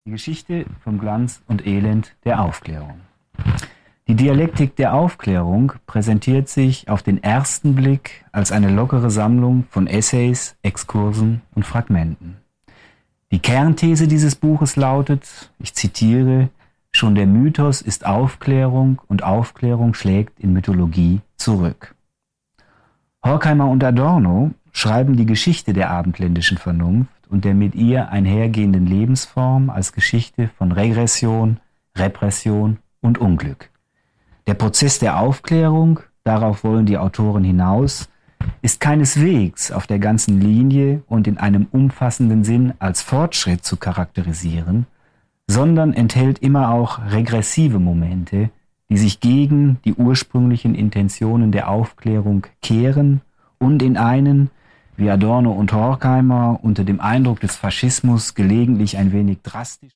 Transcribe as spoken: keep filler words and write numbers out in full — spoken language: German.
Die Geschichte vom Glanz und Elend der Aufklärung. Die Dialektik der Aufklärung präsentiert sich auf den ersten Blick als eine lockere Sammlung von Essays, Exkursen und Fragmenten. Die Kernthese dieses Buches lautet, ich zitiere, schon der Mythos ist Aufklärung und Aufklärung schlägt in Mythologie zurück. Horkheimer und Adorno schreiben die Geschichte der abendländischen Vernunft und der mit ihr einhergehenden Lebensform als Geschichte von Regression, Repression und Unglück. Der Prozess der Aufklärung, darauf wollen die Autoren hinaus, ist keineswegs auf der ganzen Linie und in einem umfassenden Sinn als Fortschritt zu charakterisieren, sondern enthält immer auch regressive Momente, die sich gegen die ursprünglichen Intentionen der Aufklärung kehren und in einen, wie Adorno und Horkheimer unter dem Eindruck des Faschismus gelegentlich ein wenig drastisch